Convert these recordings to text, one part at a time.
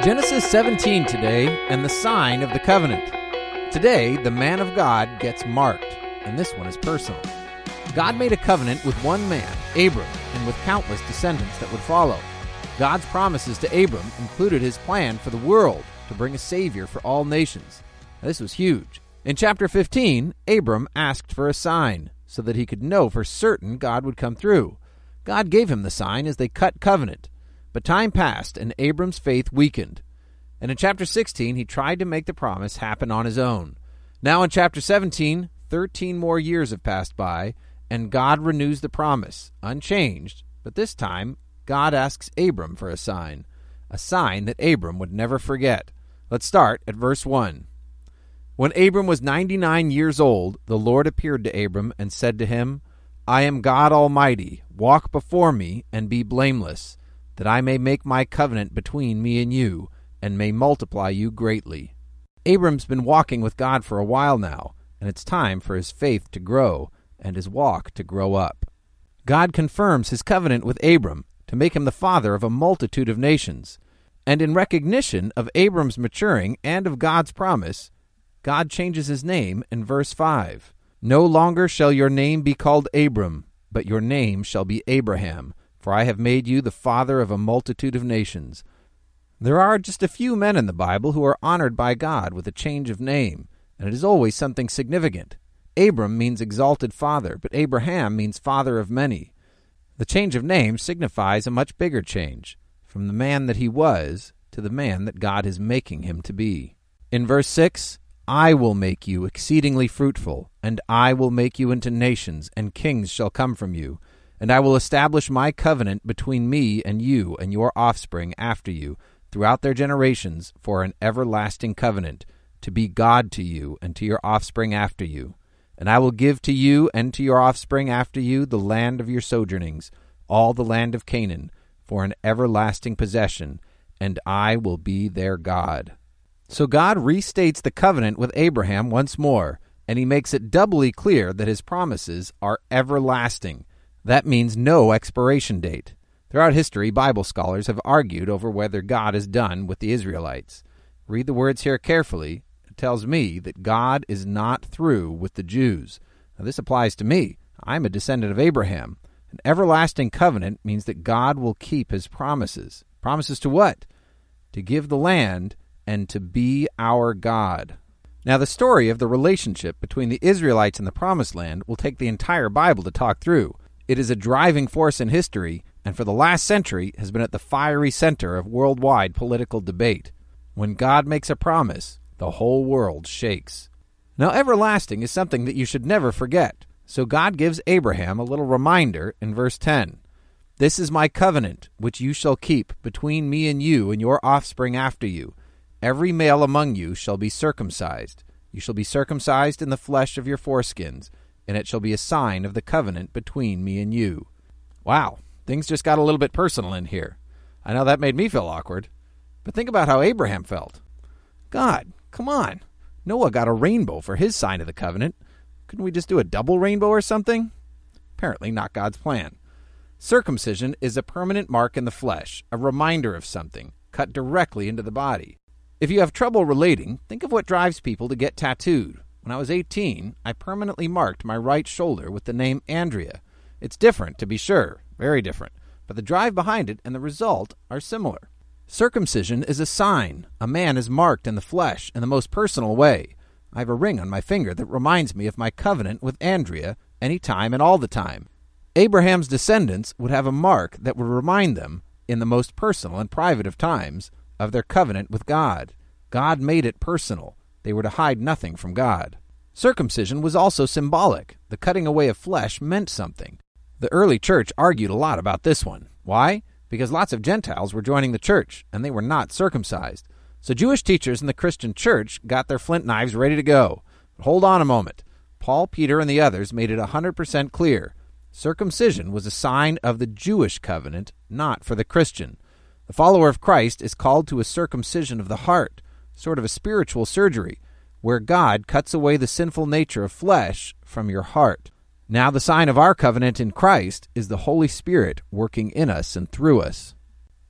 Genesis 17 today, and the sign of the covenant. Today, the man of God gets marked, and this one is personal. God made a covenant with one man, Abram, and with countless descendants that would follow. God's promises to Abram included his plan for the world to bring a Savior for all nations. Now, this was huge. In chapter 15, Abram asked for a sign so that he could know for certain God would come through. God gave him the sign as they cut covenant. But time passed, and Abram's faith weakened. And in chapter 16, he tried to make the promise happen on his own. Now in chapter 17, 13 more years have passed by, and God renews the promise, unchanged. But this time, God asks Abram for a sign that Abram would never forget. Let's start at verse 1. When Abram was 99 years old, the Lord appeared to Abram and said to him, I am God Almighty. Walk before me and be blameless, that I may make my covenant between me and you, and may multiply you greatly. Abram's been walking with God for a while now, and it's time for his faith to grow and his walk to grow up. God confirms his covenant with Abram to make him the father of a multitude of nations. And in recognition of Abram's maturing and of God's promise, God changes his name in verse 5. No longer shall your name be called Abram, but your name shall be Abraham, for I have made you the father of a multitude of nations. There are just a few men in the Bible who are honored by God with a change of name, and it is always something significant. Abram means exalted father, but Abraham means father of many. The change of name signifies a much bigger change, from the man that he was to the man that God is making him to be. In verse 6, I will make you exceedingly fruitful, and I will make you into nations, and kings shall come from you. And I will establish my covenant between me and you and your offspring after you, throughout their generations, for an everlasting covenant, to be God to you and to your offspring after you. And I will give to you and to your offspring after you the land of your sojournings, all the land of Canaan, for an everlasting possession, and I will be their God. So God restates the covenant with Abraham once more, and he makes it doubly clear that his promises are everlasting. That means no expiration date. Throughout history, Bible scholars have argued over whether God is done with the Israelites. Read the words here carefully. It tells me that God is not through with the Jews. Now, this applies to me. I'm a descendant of Abraham. An everlasting covenant means that God will keep his promises. Promises to what? To give the land and to be our God. Now, the story of the relationship between the Israelites and the Promised Land will take the entire Bible to talk through. It is a driving force in history, and for the last century has been at the fiery center of worldwide political debate. When God makes a promise, the whole world shakes. Now, everlasting is something that you should never forget, so God gives Abraham a little reminder in verse 10. This is my covenant, which you shall keep between me and you and your offspring after you. Every male among you shall be circumcised. You shall be circumcised in the flesh of your foreskins, and it shall be a sign of the covenant between me and you. Wow, things just got a little bit personal in here. I know that made me feel awkward, but think about how Abraham felt. God, come on. Noah got a rainbow for his sign of the covenant. Couldn't we just do a double rainbow or something? Apparently not God's plan. Circumcision is a permanent mark in the flesh, a reminder of something, cut directly into the body. If you have trouble relating, think of what drives people to get tattooed. When I was 18, I permanently marked my right shoulder with the name Andrea. It's different, to be sure, very different, but the drive behind it and the result are similar. Circumcision is a sign. A man is marked in the flesh in the most personal way. I have a ring on my finger that reminds me of my covenant with Andrea any time and all the time. Abraham's descendants would have a mark that would remind them, in the most personal and private of times, of their covenant with God. God made it personal. They were to hide nothing from God. Circumcision was also symbolic. The cutting away of flesh meant something. The early church argued a lot about this one. Why? Because lots of Gentiles were joining the church, and they were not circumcised. So Jewish teachers in the Christian church got their flint knives ready to go. But hold on a moment. Paul, Peter, and the others made it 100% clear. Circumcision was a sign of the Jewish covenant, not for the Christian. The follower of Christ is called to a circumcision of the heart, sort of a spiritual surgery, where God cuts away the sinful nature of flesh from your heart. Now the sign of our covenant in Christ is the Holy Spirit working in us and through us.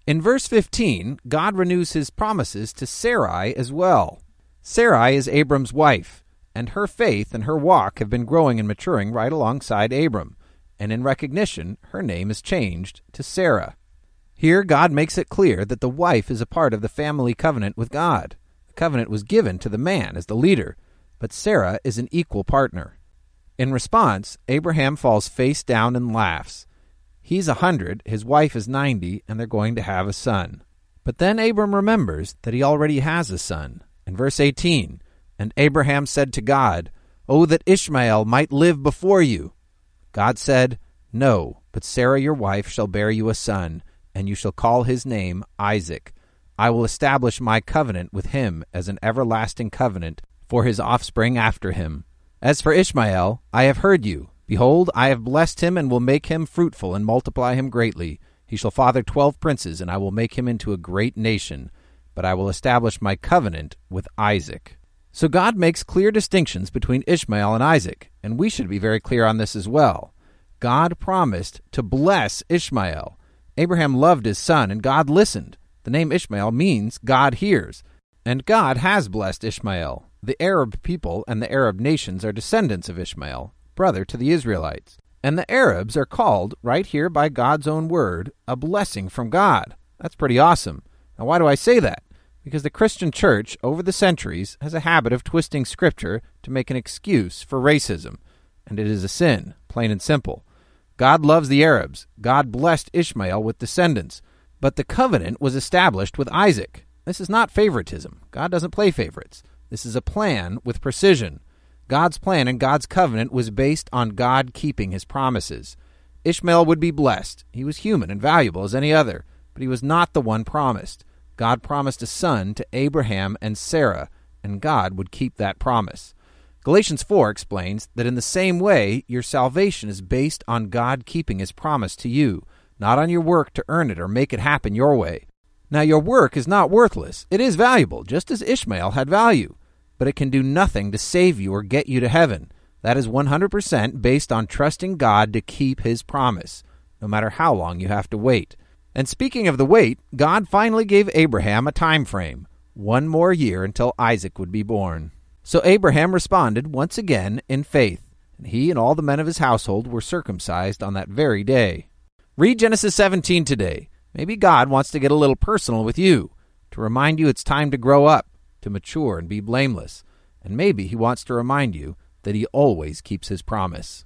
In verse 15, God renews his promises to Sarai as well. Sarai is Abram's wife, and her faith and her walk have been growing and maturing right alongside Abram, and in recognition, her name is changed to Sarah. Here, God makes it clear that the wife is a part of the family covenant with God. The covenant was given to the man as the leader, but Sarah is an equal partner. In response, Abraham falls face down and laughs. He's 100, his wife is 90, and they're going to have a son. But then Abram remembers that he already has a son. In verse 18, "And Abraham said to God, 'Oh, that Ishmael might live before you.' God said, 'No, but Sarah your wife shall bear you a son, and you shall call his name Isaac. I will establish my covenant with him as an everlasting covenant for his offspring after him. As for Ishmael, I have heard you. Behold, I have blessed him and will make him fruitful and multiply him greatly. He shall father 12 princes, and I will make him into a great nation. But I will establish my covenant with Isaac." So God makes clear distinctions between Ishmael and Isaac, and we should be very clear on this as well. God promised to bless Ishmael. Abraham loved his son, and God listened. The name Ishmael means God hears, and God has blessed Ishmael. The Arab people and the Arab nations are descendants of Ishmael, brother to the Israelites. And the Arabs are called, right here by God's own word, a blessing from God. That's pretty awesome. Now, why do I say that? Because the Christian church, over the centuries, has a habit of twisting Scripture to make an excuse for racism. And it is a sin, plain and simple. God loves the Arabs. God blessed Ishmael with descendants. But the covenant was established with Isaac. This is not favoritism. God doesn't play favorites. This is a plan with precision. God's plan and God's covenant was based on God keeping his promises. Ishmael would be blessed. He was human and valuable as any other, but he was not the one promised. God promised a son to Abraham and Sarah, and God would keep that promise. Galatians 4 explains that in the same way, your salvation is based on God keeping his promise to you, not on your work to earn it or make it happen your way. Now, your work is not worthless. It is valuable, just as Ishmael had value. But it can do nothing to save you or get you to heaven. That is 100% based on trusting God to keep his promise, no matter how long you have to wait. And speaking of the wait, God finally gave Abraham a time frame, 1 more year until Isaac would be born. So Abraham responded once again in faith, and he and all the men of his household were circumcised on that very day. Read Genesis 17 today. Maybe God wants to get a little personal with you, to remind you it's time to grow up, to mature and be blameless. And maybe he wants to remind you that he always keeps his promise.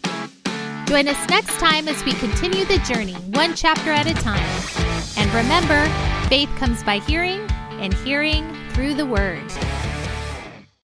Join us next time as we continue the journey, one chapter at a time. And remember, faith comes by hearing, and hearing through the Word.